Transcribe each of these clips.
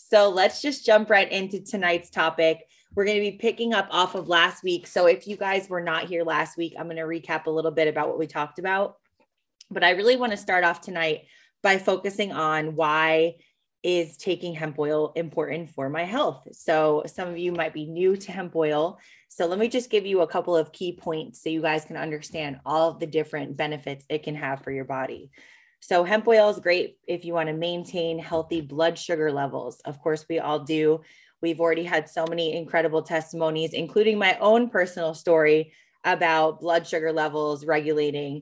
So let's just jump right into tonight's topic. We're going to be picking up off of last week. So if you guys were not here last week, I'm going to recap a little bit about what we talked about. But I really want to start off tonight by focusing on why is taking hemp oil important for my health. So some of you might be new to hemp oil. So let me just give you a couple of key points so you guys can understand all of the different benefits it can have for your body. So hemp oil is great if you want to maintain healthy blood sugar levels. Of course, we all do. We've already had so many incredible testimonies, including my own personal story about blood sugar levels regulating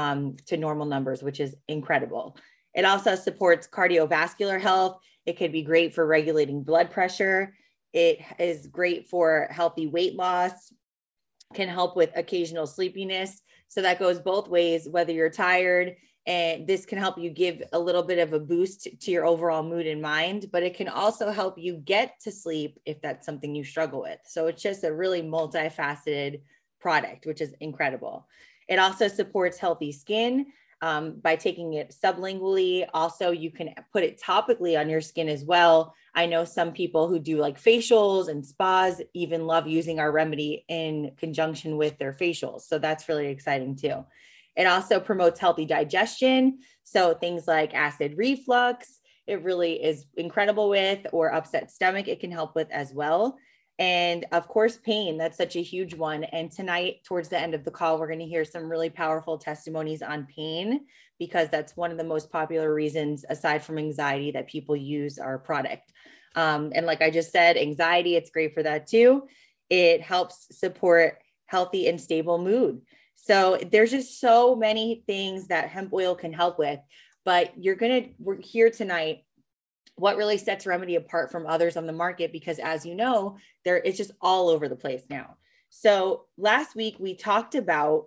to normal numbers, which is incredible. It also supports cardiovascular health. It could be great for regulating blood pressure. It is great for healthy weight loss, can help with occasional sleepiness. So that goes both ways, whether you're tired, and this can help you give a little bit of a boost to your overall mood and mind, but it can also help you get to sleep if that's something you struggle with. So it's just a really multifaceted product, which is incredible. It also supports healthy skin by taking it sublingually. Also, you can put it topically on your skin as well. I know some people who do like facials and spas even love using our remedy in conjunction with their facials. So that's really exciting too. It also promotes healthy digestion. So things like acid reflux, it really is incredible with, or upset stomach, it can help with as well. And of course, pain, that's such a huge one. And tonight, towards the end of the call, we're going to hear some really powerful testimonies on pain, because that's one of the most popular reasons, aside from anxiety, that people use our product. And like I just said, anxiety, it's great for that too. It helps support healthy and stable mood. So there's just so many things that hemp oil can help with, but we're here tonight. What really sets Remedy apart from others on the market, because as you know, it's just all over the place now. So last week we talked about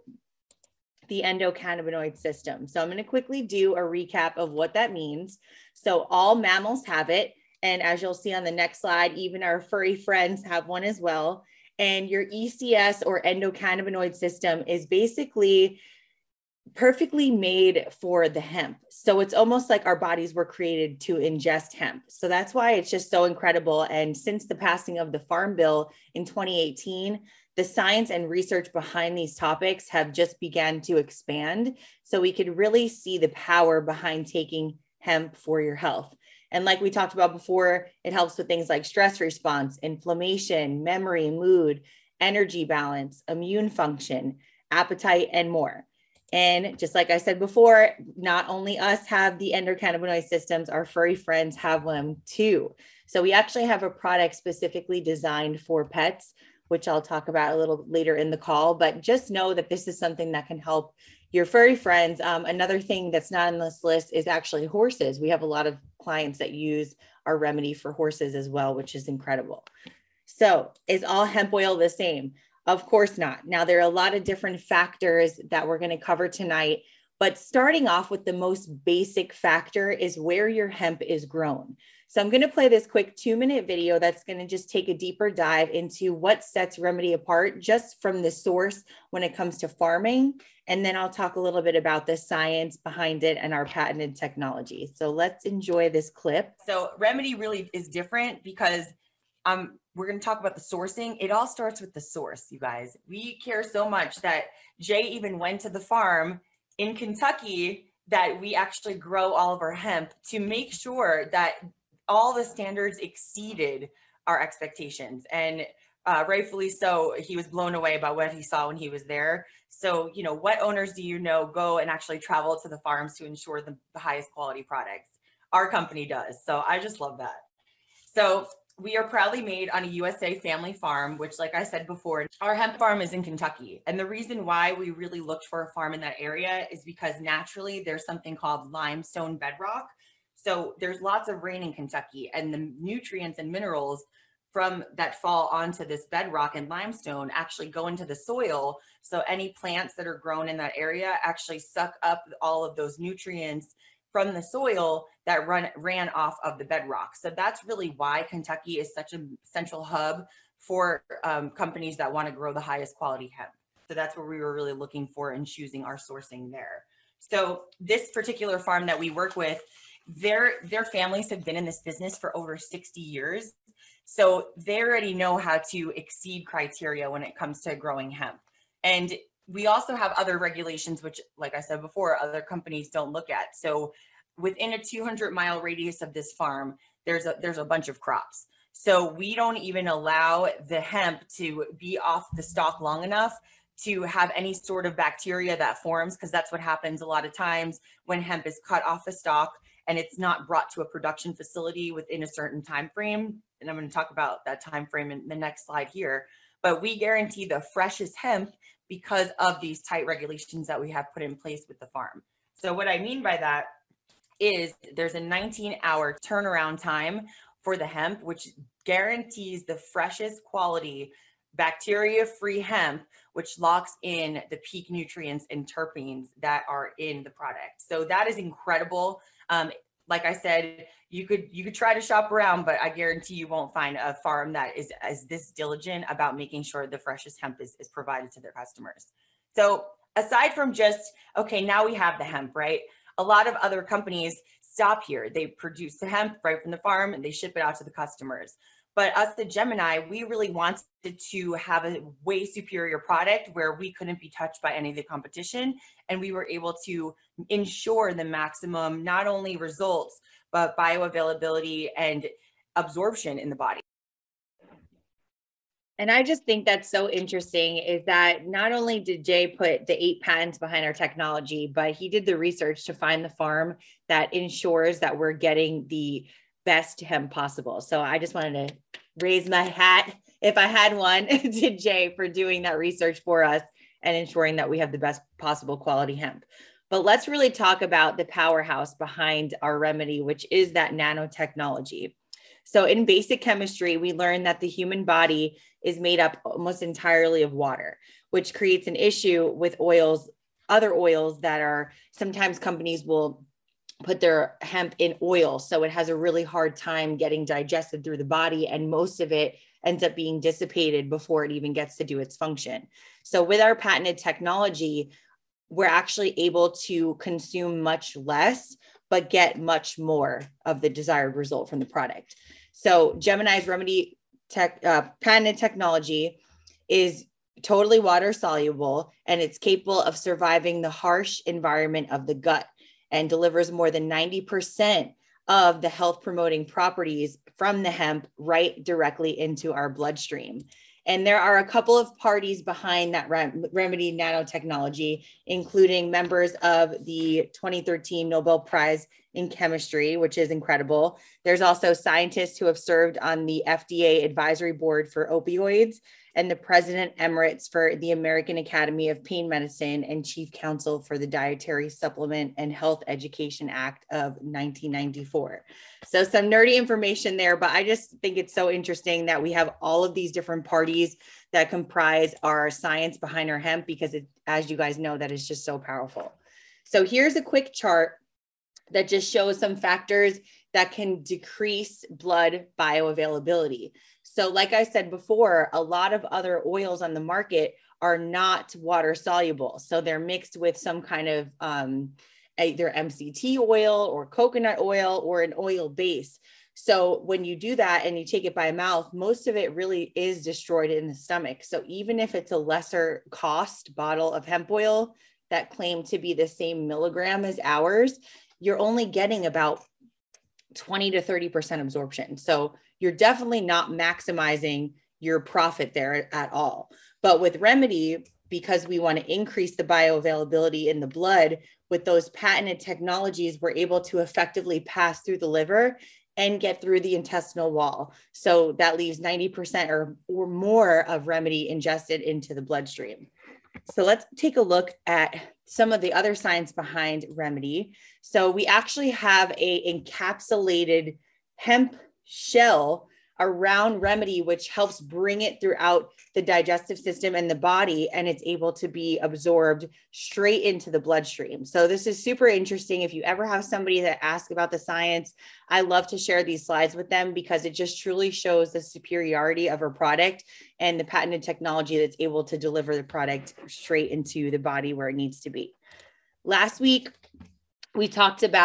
the endocannabinoid system. So I'm going to quickly do a recap of what that means. So all mammals have it. And as you'll see on the next slide, even our furry friends have one as well. And your ECS or endocannabinoid system is basically perfectly made for the hemp. So it's almost like our bodies were created to ingest hemp. So that's why it's just so incredible. And since the passing of the Farm Bill in 2018, the science and research behind these topics have just begun to expand. So we could really see the power behind taking hemp for your health. And like we talked about before, it helps with things like stress response, inflammation, memory, mood, energy balance, immune function, appetite, and more. And just like I said before, not only us have the endocannabinoid systems, our furry friends have them too. So we actually have a product specifically designed for pets, which I'll talk about a little later in the call, but just know that this is something that can help your furry friends. Another thing that's not on this list is actually horses. We have a lot of clients that use our remedy for horses as well, which is incredible. So is all hemp oil the same? Of course not. Now, there are a lot of different factors that we're going to cover tonight, but starting off with the most basic factor is where your hemp is grown. So I'm going to play this quick 2-minute video that's going to just take a deeper dive into what sets Remedy apart just from the source when it comes to farming. And then I'll talk a little bit about the science behind it and our patented technology. So let's enjoy this clip. So Remedy really is different because we're going to talk about the sourcing. It all starts with the source, you guys. We care so much that Jay even went to the farm in Kentucky that we actually grow all of our hemp to make sure that all the standards exceeded our expectations. And rightfully so, he was blown away by what he saw when he was there. So, you know, what owners do you know go and actually travel to the farms to ensure the highest quality products? Our company does. So I just love that. So we are proudly made on a USA family farm, which, like I said before, our hemp farm is in Kentucky. And the reason why we really looked for a farm in that area is because naturally there's something called limestone bedrock. So there's lots of rain in Kentucky, and the nutrients and minerals from that fall onto this bedrock and limestone actually go into the soil. So any plants that are grown in that area actually suck up all of those nutrients from the soil that ran off of the bedrock. So that's really why Kentucky is such a central hub for companies that want to grow the highest quality hemp. So that's what we were really looking for in choosing our sourcing there. So this particular farm that we work with their families have been in this business for over 60 years. So they already know how to exceed criteria when it comes to growing hemp. And we also have other regulations, which, like I said before, other companies don't look at. So within a 200-mile radius of this farm, there's a bunch of crops. So we don't even allow the hemp to be off the stalk long enough to have any sort of bacteria that forms, because that's what happens a lot of times when hemp is cut off the stalk and it's not brought to a production facility within a certain time frame. And I'm going to talk about that time frame in the next slide here. But we guarantee the freshest hemp because of these tight regulations that we have put in place with the farm. So what I mean by that is there's a 19-hour turnaround time for the hemp, which guarantees the freshest quality bacteria-free hemp, which locks in the peak nutrients and terpenes that are in the product. So that is incredible. Like I said, you could try to shop around, but I guarantee you won't find a farm that is as this diligent about making sure the freshest hemp is provided to their customers. So aside from just, okay, now we have the hemp, right? A lot of other companies stop here. They produce the hemp right from the farm and they ship it out to the customers. But us, the Gemini, we really wanted to have a way superior product where we couldn't be touched by any of the competition. And we were able to ensure the maximum, not only results, but bioavailability and absorption in the body. And I just think that's so interesting is that not only did Jay put the 8 patents behind our technology, but he did the research to find the farm that ensures that we're getting the best hemp possible. So I just wanted to raise my hat, if I had one, to Jay for doing that research for us and ensuring that we have the best possible quality hemp. But let's really talk about the powerhouse behind our remedy, which is that nanotechnology. So in basic chemistry, we learned that the human body is made up almost entirely of water, which creates an issue with oils, other oils that are sometimes companies will put their hemp in oil. So it has a really hard time getting digested through the body. And most of it ends up being dissipated before it even gets to do its function. So with our patented technology, we're actually able to consume much less, but get much more of the desired result from the product. So Gemini's remedy patented technology is totally water soluble, and it's capable of surviving the harsh environment of the gut and delivers more than 90% of the health promoting properties from the hemp right directly into our bloodstream. And there are a couple of parties behind that remedy nanotechnology, including members of the 2013 Nobel Prize in Chemistry, which is incredible. There's also scientists who have served on the FDA advisory board for opioids and the president emeritus for the American Academy of Pain Medicine and chief counsel for the Dietary Supplement and Health Education Act of 1994. So some nerdy information there, but I just think it's so interesting that we have all of these different parties that comprise our science behind our hemp, because it, as you guys know, that is just so powerful. So here's a quick chart that just shows some factors that can decrease blood bioavailability. So like I said before, a lot of other oils on the market are not water soluble. So they're mixed with some kind of either MCT oil or coconut oil or an oil base. So when you do that and you take it by mouth, most of it really is destroyed in the stomach. So even if it's a lesser cost bottle of hemp oil that claim to be the same milligram as ours, you're only getting about 20 to 30% absorption. So you're definitely not maximizing your profit there at all. But with Remedy, because we want to increase the bioavailability in the blood, with those patented technologies, we're able to effectively pass through the liver and get through the intestinal wall. So that leaves 90% or more of Remedy ingested into the bloodstream. So let's take a look at some of the other science behind Remedy. So we actually have a encapsulated hemp shell around Remedy, which helps bring it throughout the digestive system and the body, and it's able to be absorbed straight into the bloodstream. So this is super interesting. If you ever have somebody that asks about the science, I love to share these slides with them because it just truly shows the superiority of our product and the patented technology that's able to deliver the product straight into the body where it needs to be. Last week, we talked about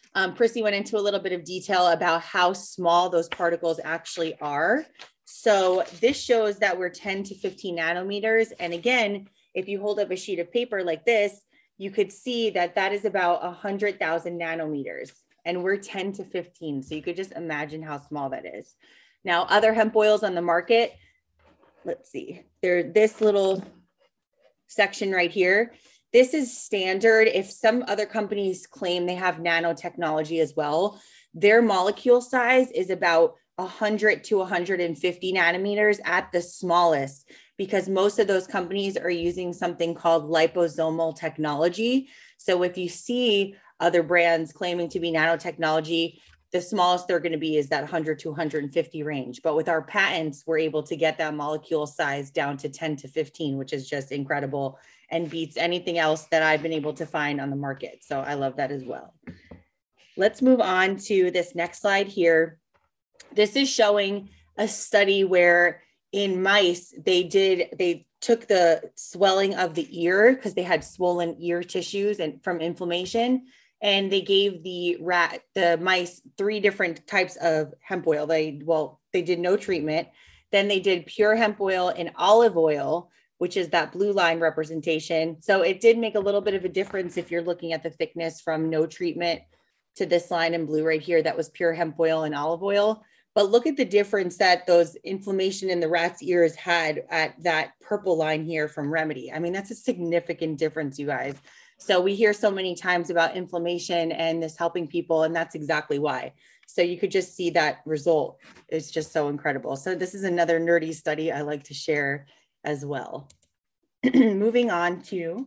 Prissy went into a little bit of detail about how small those particles actually are. So this shows that we're 10 to 15 nanometers. And again, if you hold up a sheet of paper like this, you could see that that is about 100,000 nanometers, and we're 10 to 15. So you could just imagine how small that is. Now, other hemp oils on the market, let's see, they're this little section right here. This is standard. If some other companies claim they have nanotechnology as well, their molecule size is about 100 to 150 nanometers at the smallest, because most of those companies are using something called liposomal technology. So if you see other brands claiming to be nanotechnology, the smallest they're going to be is that 100 to 150 range. But with our patents, we're able to get that molecule size down to 10 to 15, which is just incredible and beats anything else that I've been able to find on the market. So I love that as well. Let's move on to this next slide here. This is showing a study where in mice, they took the swelling of the ear because they had swollen ear tissues and from inflammation. And they gave the mice 3 different types of hemp oil. They did no treatment. Then they did pure hemp oil and olive oil, which is that blue line representation. So it did make a little bit of a difference if you're looking at the thickness from no treatment to this line in blue right here, that was pure hemp oil and olive oil. But look at the difference that those inflammation in the rat's ears had at that purple line here from Remedy. I mean, that's a significant difference, you guys. So we hear so many times about inflammation and this helping people, and that's exactly why. So you could just see that result. It's just so incredible. So this is another nerdy study I like to share as well. Moving on to,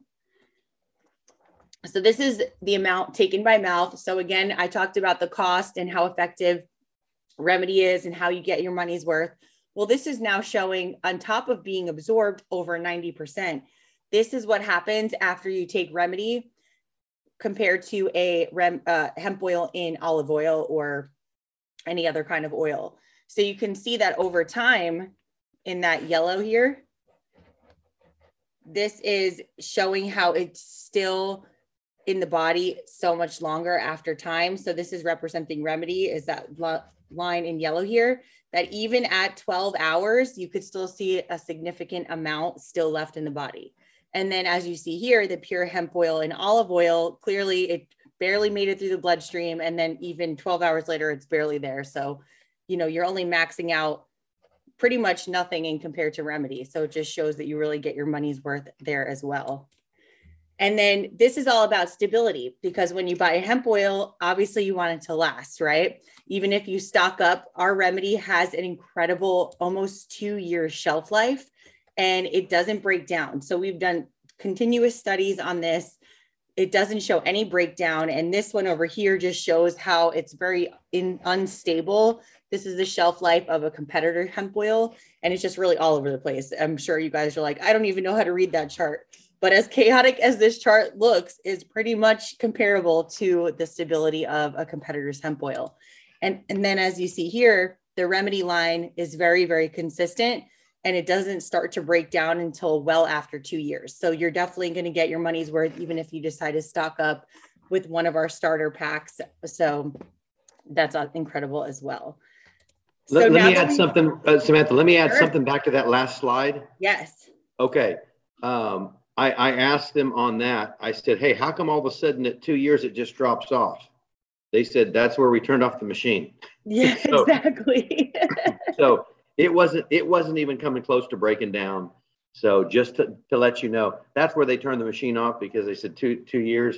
so this is the amount taken by mouth. So again, I talked about the cost and how effective Remedy is and how you get your money's worth. Well, this is now showing, on top of being absorbed over 90%, this is what happens after you take Remedy compared to a hemp oil in olive oil or any other kind of oil. So you can see that over time in that yellow here, this is showing how it's still in the body so much longer after time. So this is representing Remedy, is that line in yellow here, that even at 12 hours, you could still see a significant amount still left in the body. And then as you see here, the pure hemp oil and olive oil, clearly it barely made it through the bloodstream. And then even 12 hours later, it's barely there. So, you know, you're only maxing out pretty much nothing in compared to Remedy. So it just shows that you really get your money's worth there as well. And then this is all about stability, because when you buy a hemp oil, obviously you want it to last, right? Even if you stock up, our Remedy has an incredible almost 2-year shelf life, and it doesn't break down. So we've done continuous studies on this. It doesn't show any breakdown. And this one over here just shows how it's very unstable. This is the shelf life of a competitor hemp oil, and it's just really all over the place. I'm sure you guys are like, I don't even know how to read that chart. But as chaotic as this chart looks, is pretty much comparable to the stability of a competitor's hemp oil. And then as you see here, the Remedy line is very, very consistent, and it doesn't start to break down until well after 2 years. So you're definitely going to get your money's worth, even if you decide to stock up with one of our starter packs. So that's incredible as well. Let me add something, Samantha, let me add something back to that last slide. Yes. Okay. I asked them on that. I said, hey, how come all of a sudden at 2 years it just drops off? They said, that's where we turned off the machine. Yeah, so, exactly. So it wasn't even coming close to breaking down. So just to let you know, that's where they turned the machine off, because they said 2 years.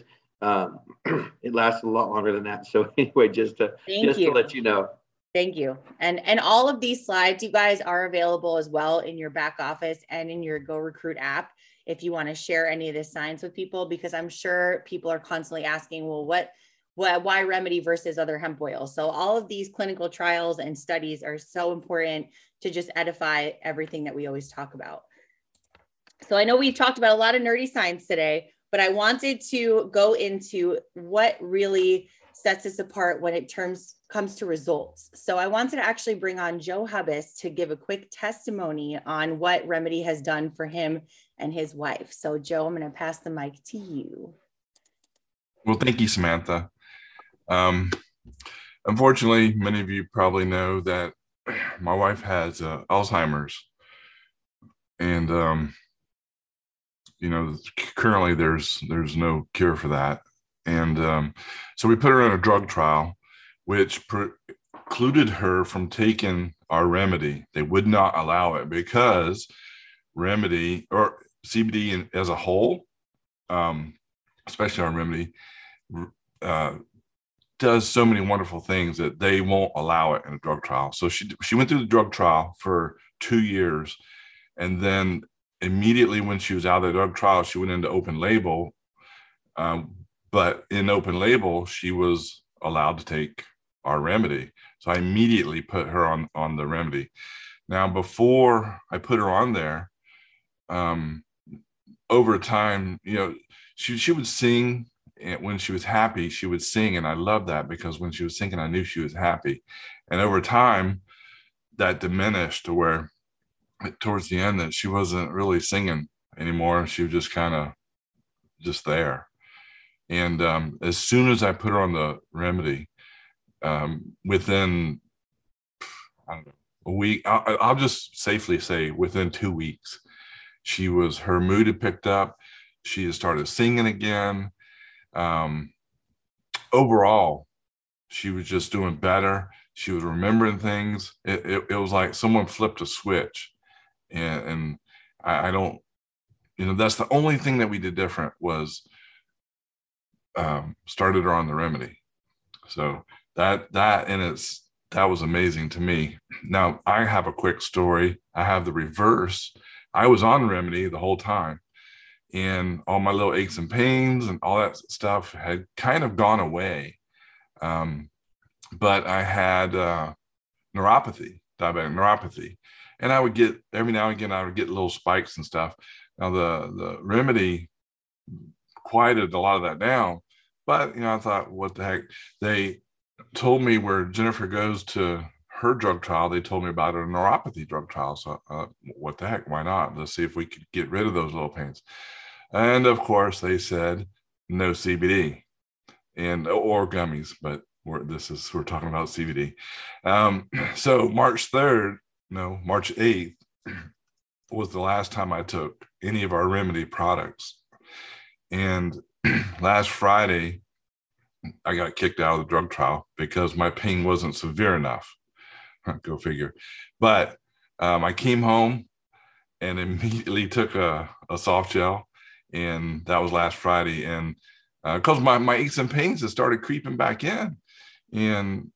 It lasted a lot longer than that. So anyway, just to let you know. Thank you. And all of these slides, you guys, are available as well in your back office and in your Go Recruit app, if you want to share any of this science with people, because I'm sure people are constantly asking, well, why Remedy versus other hemp oils? So all of these clinical trials and studies are so important to just edify everything that we always talk about. So I know we've talked about a lot of nerdy science today, but I wanted to go into what really sets us apart when it comes to results. So I wanted to actually bring on Joe Hubbis to give a quick testimony on what Remedy has done for him and his wife. So Joe, I'm going to pass the mic to you. Well, thank you, Samantha. Um, Unfortunately, many of you probably know that my wife has Alzheimer's, and currently there's no cure for that, and so we put her in a drug trial, which precluded her from taking our remedy. They would not allow it because remedy or CBD as a whole, especially our remedy, uh, does so many wonderful things that they won't allow it in a drug trial. So she went through the drug trial for 2 years, and then immediately when she was out of the drug trial, she went into open label. But in open label, she was allowed to take our remedy. So I immediately put her on the remedy. Now, before I put her on there, over time, she would sing. And when she was happy, she would sing. And I loved that because when she was singing, I knew she was happy. And over time, that diminished to where towards the end that she wasn't really singing anymore. She was just kind of just there. And as soon as I put her on the remedy, within, I don't know, a week, I'll just safely say within 2 weeks, her mood had picked up. She had started singing again. Overall, she was just doing better. She was remembering things. It was like someone flipped a switch, and I don't, that's the only thing that we did different was started her on the remedy. So that was amazing to me. Now I have a quick story. I have the reverse. I was on remedy the whole time, and all my little aches and pains and all that stuff had kind of gone away. But I had diabetic neuropathy. And I would get, every now and again, I would get little spikes and stuff. Now the remedy quieted a lot of that down. But, I thought, what the heck? They told me where Jennifer goes to her drug trial, they told me about a neuropathy drug trial. So what the heck? Why not? Let's see if we could get rid of those little pains. And of course, they said no CBD or gummies, but we're talking about CBD. So March 8th was the last time I took any of our remedy products. And last Friday, I got kicked out of the drug trial because my pain wasn't severe enough. Go figure. But I came home and immediately took a soft gel, and that was last Friday. And because my aches and pains had started creeping back in, and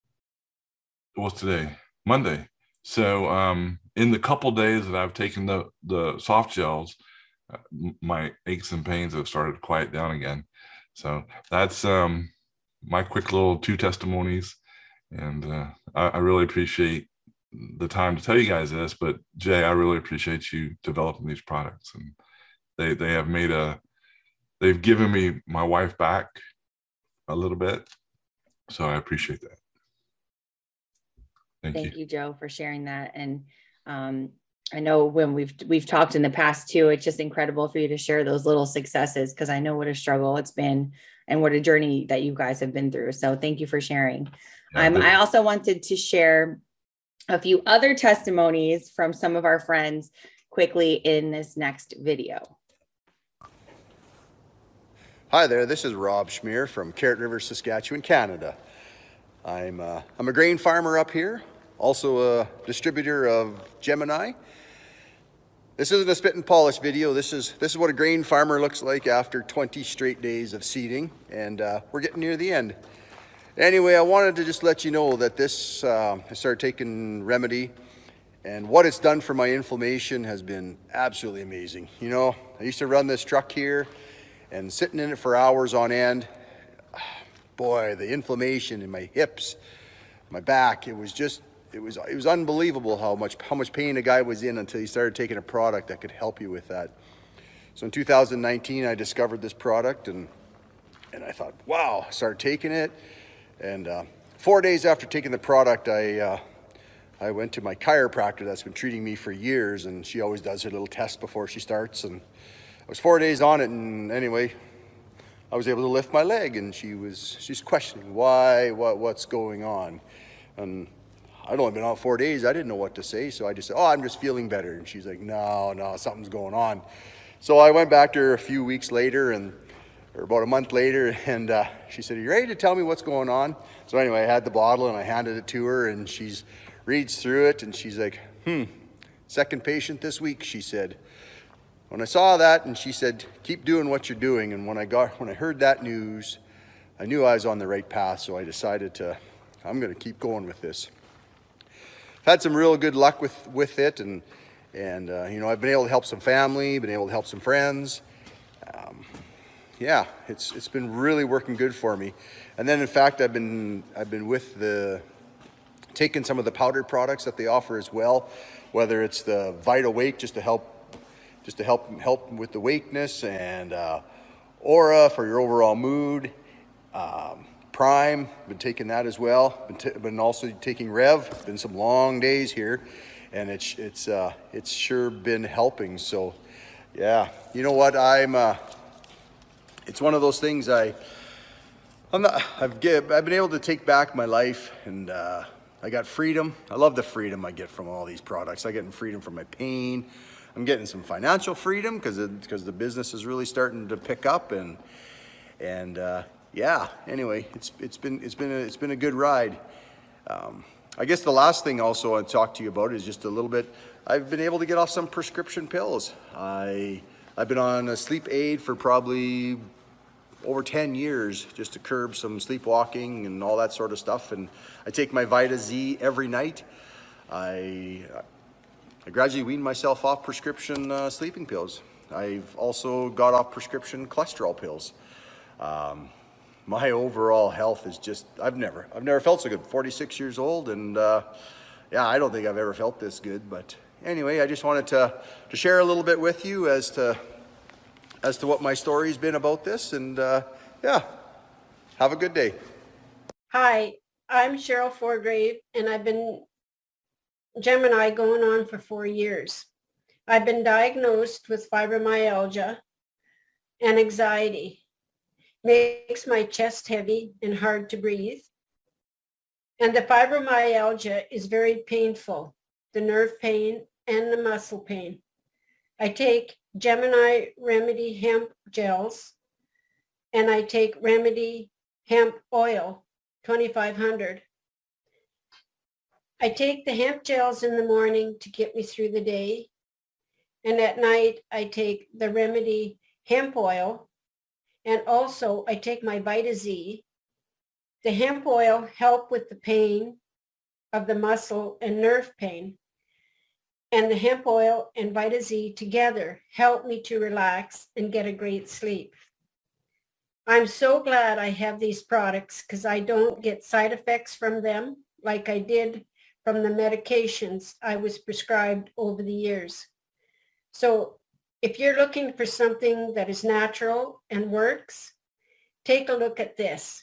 what's today? Monday. So in the couple days that I've taken the soft gels, my aches and pains have started to quiet down again. So that's my quick little 2 testimonies. And I really appreciate the time to tell you guys this, but Jay, I really appreciate you developing these products, and they have they've given me my wife back a little bit. So I appreciate that. Thank you, Joe, for sharing that. And I know when we've talked in the past too, it's just incredible for you to share those little successes, because I know what a struggle it's been and what a journey that you guys have been through. So thank you for sharing. I also wanted to share a few other testimonies from some of our friends quickly in this next video. Hi there, this is Rob Schmier from Carrot River, Saskatchewan, Canada. I'm a grain farmer up here, also a distributor of Gemini. This isn't a spit and polish video. This is what a grain farmer looks like after 20 straight days of seeding, and we're getting near the end. Anyway, I wanted to just let you know that I started taking Remedy, and what it's done for my inflammation has been absolutely amazing. I used to run this truck here and sitting in it for hours on end. Boy, the inflammation in my hips, my back, it was unbelievable how much pain a guy was in until he started taking a product that could help you with that. So in 2019, I discovered this product, and I thought, wow, I started taking it. And 4 days after taking the product, I went to my chiropractor that's been treating me for years, and she always does her little test before she starts. And I was 4 days on it, and anyway, I was able to lift my leg, and she's questioning why, what's going on. And I'd only been out 4 days. I didn't know what to say, so I just said, "Oh, I'm just feeling better." And she's like, no, something's going on. So I went back to her a few weeks later, or about a month later, and she said, "Are you ready to tell me what's going on?" So anyway, I had the bottle and I handed it to her, and she reads through it, and she's like, second patient this week, she said. When I saw that, and she said, "Keep doing what you're doing." And when I heard that news, I knew I was on the right path, so I decided I'm going to keep going with this. I've had some real good luck with it, and you know, I've been able to help some family, been able to help some friends. Yeah, it's been really working good for me. And then in fact, I've been with taking some of the powdered products that they offer as well, whether it's the Vital Wake just to help with the wakeness, and Aura for your overall mood. Prime, been taking that as well. Been also taking Rev. Been some long days here, and it's sure been helping. So, yeah, you know what? It's one of those things I've been able to take back my life, and I got freedom. I love the freedom I get from all these products. I get freedom from my pain. I'm getting some financial freedom because the business is really starting to pick up, and yeah. Anyway, it's been a good ride. I guess the last thing also I'll talk to you about is just a little bit. I've been able to get off some prescription pills. I've been on a sleep aid for probably over 10 years just to curb some sleepwalking and all that sort of stuff. And I take my Vita Z every night. I gradually weaned myself off prescription sleeping pills. I've also got off prescription cholesterol pills. My overall health is just, I've never felt so good. 46 years old, and yeah, I don't think I've ever felt this good. But anyway, I just wanted to share a little bit with you as to what my story's been about this, and yeah, have a good day. Hi, I'm Cheryl Forgrave, and I've been Gemini going on for 4 years. I've been diagnosed with fibromyalgia and anxiety. Makes my chest heavy and hard to breathe. And the fibromyalgia is very painful, the nerve pain and the muscle pain. I take Gemini Remedy hemp gels, and I take Remedy hemp oil, 2,500. I take the hemp gels in the morning to get me through the day. And at night, I take the Remedy hemp oil. And also, I take my Vita Z. The hemp oil help with the pain of the muscle and nerve pain. And the hemp oil and Vita Z together help me to relax and get a great sleep. I'm so glad I have these products because I don't get side effects from them like I did from the medications I was prescribed over the years. So if you're looking for something that is natural and works, take a look at this.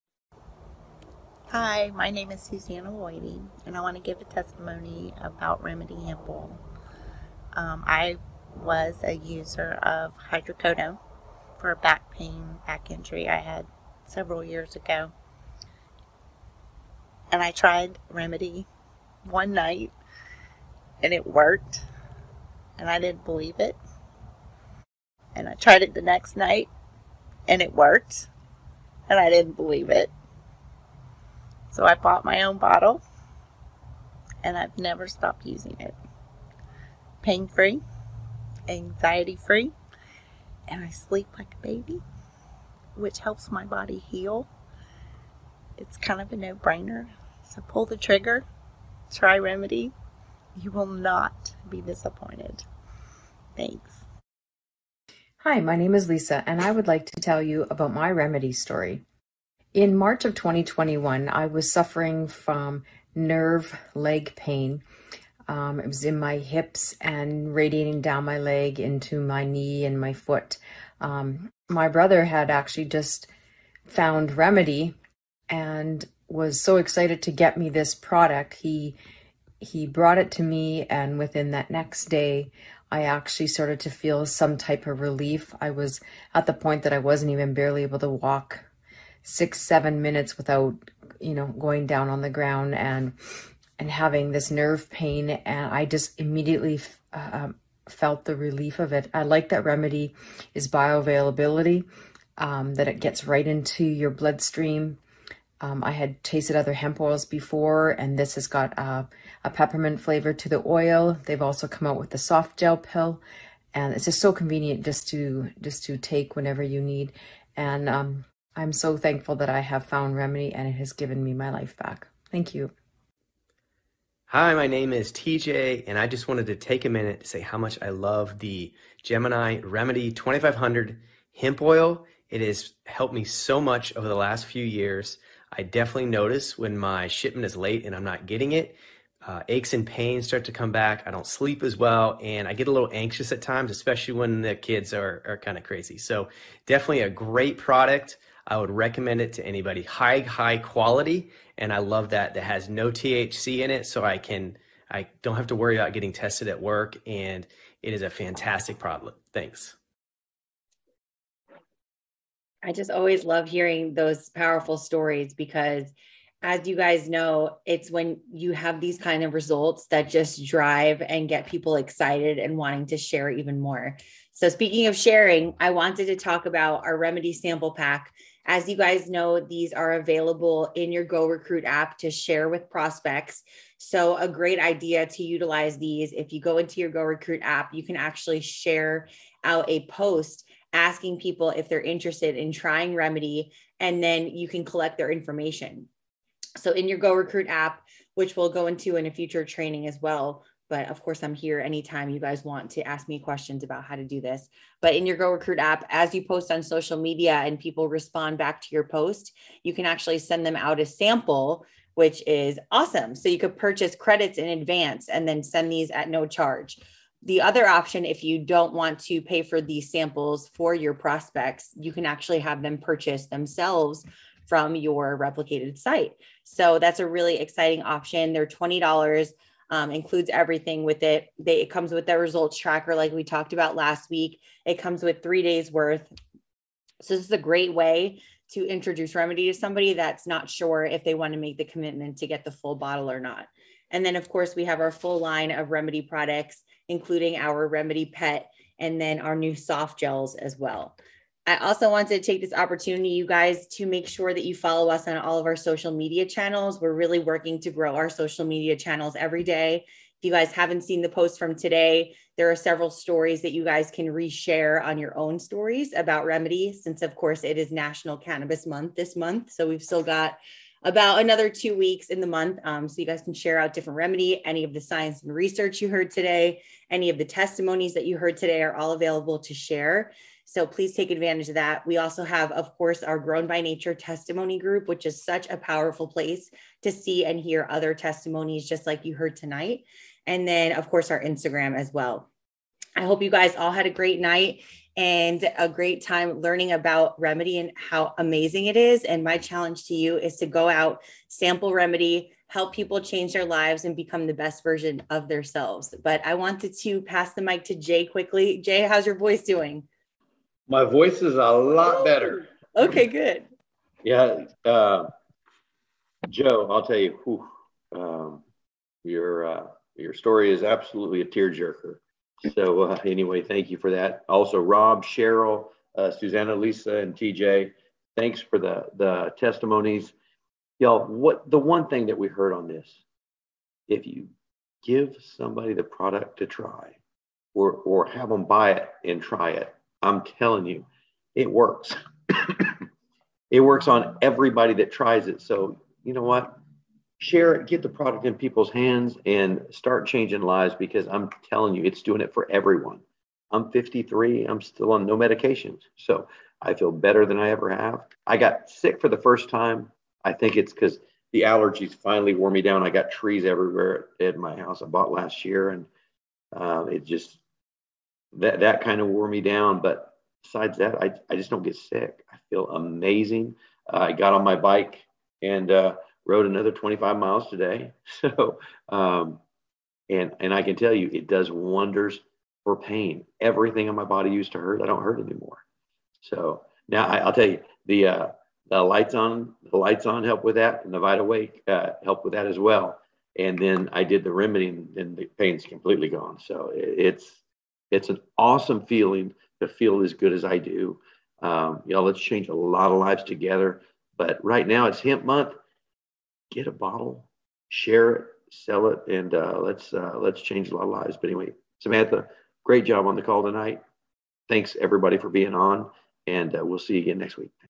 Hi, my name is Susanna Whiting, and I want to give a testimony about Remedy Hemp Oil. I was a user of hydrocodone for a back pain, back injury I had several years ago. And I tried Remedy one night, and it worked, and I didn't believe it. And I tried it the next night, and it worked, and I didn't believe it. So I bought my own bottle, and I've never stopped using it. Pain-free, anxiety-free, and I sleep like a baby, which helps my body heal. It's kind of a no-brainer. So pull the trigger, try Remedy. You will not be disappointed. Thanks. Hi, my name is Lisa, and I would like to tell you about my Remedy story. In March of 2021, I was suffering from nerve leg pain. It was in my hips and radiating down my leg into my knee and my foot. My brother had actually just found Remedy and was so excited to get me this product. He brought it to me, and within that next day, I actually started to feel some type of relief. I was at the point that I wasn't even barely able to walk 6-7 minutes without, going down on the ground and having this nerve pain. And I just immediately felt the relief of it. I like that Remedy is bioavailability, that it gets right into your bloodstream. I had tasted other hemp oils before, and this has got a peppermint flavor to the oil. They've also come out with the soft gel pill, and it's just so convenient just to take whenever you need. And I'm so thankful that I have found Remedy, and it has given me my life back. Thank you. Hi, my name is TJ, and I just wanted to take a minute to say how much I love the Gemini Remedy 2500 hemp oil. It has helped me so much over the last few years. I definitely notice when my shipment is late and I'm not getting it. Aches and pains start to come back. I don't sleep as well, and I get a little anxious at times, especially when the kids are kind of crazy. So definitely a great product. I would recommend it to anybody. High quality, and I love that has no THC in it, so I don't have to worry about getting tested at work, and it is a fantastic product. Thanks. I just always love hearing those powerful stories because, as you guys know, it's when you have these kind of results that just drive and get people excited and wanting to share even more. So speaking of sharing, I wanted to talk about our Remedy sample pack. As you guys know, these are available in your Go Recruit app to share with prospects. So a great idea to utilize these. If you go into your Go Recruit app, you can actually share out a post asking people if they're interested in trying Remedy, and then you can collect their information. So in your Go Recruit app, which we'll go into in a future training as well, but of course I'm here anytime you guys want to ask me questions about how to do this. But in your Go Recruit app, as you post on social media and people respond back to your post, you can actually send them out a sample, which is awesome. So you could purchase credits in advance and then send these at no charge. The other option, if you don't want to pay for these samples for your prospects, you can actually have them purchase themselves from your replicated site. So that's a really exciting option. They're $20, includes everything with it. It comes with the results tracker like we talked about last week. It comes with 3 days worth. So this is a great way to introduce Remedy to somebody that's not sure if they want to make the commitment to get the full bottle or not. And then of course we have our full line of Remedy products, including our Remedy Pet, and then our new soft gels as well. I also want to take this opportunity, you guys, to make sure that you follow us on all of our social media channels. We're really working to grow our social media channels every day. If you guys haven't seen the post from today, there are several stories that you guys can reshare on your own stories about Remedy, since of course it is National Cannabis Month this month. So we've still got about another 2 weeks in the month. So you guys can share out different Remedy. Any of the science and research you heard today, any of the testimonies that you heard today are all available to share. So please take advantage of that. We also have, of course, our Grown by Nature testimony group, which is such a powerful place to see and hear other testimonies, just like you heard tonight. And then, of course, our Instagram as well. I hope you guys all had a great night and a great time learning about Remedy and how amazing it is. And my challenge to you is to go out, sample Remedy, help people change their lives and become the best version of themselves. But I wanted to pass the mic to Jay quickly. Jay, how's your voice doing? My voice is a lot better. Okay, good. Yeah. Joe, I'll tell you, your story is absolutely a tearjerker. So anyway, thank you for that. Also, Rob, Cheryl, Susanna, Lisa, and TJ, thanks for the testimonies. Y'all, the one thing that we heard on this, if you give somebody the product to try or have them buy it and try it, I'm telling you, it works. It works on everybody that tries it. So you know what? Share it, get the product in people's hands and start changing lives, because I'm telling you, it's doing it for everyone. I'm 53. I'm still on no medications. So I feel better than I ever have. I got sick for the first time. I think it's because the allergies finally wore me down. I got trees everywhere at my house I bought last year. And it just, that kind of wore me down. But besides that, I just don't get sick. I feel amazing. I got on my bike and rode another 25 miles today. So, and I can tell you, it does wonders for pain. Everything on my body used to hurt. I don't hurt anymore. So now I'll tell you, the lights on help with that, and the VitaWake help with that as well. And then I did the remedy, and the pain's completely gone. So it's an awesome feeling to feel as good as I do. Let's change a lot of lives together. But right now it's hemp month. Get a bottle, share it, sell it, and let's change a lot of lives. But anyway, Samantha, great job on the call tonight. Thanks everybody for being on, and we'll see you again next week.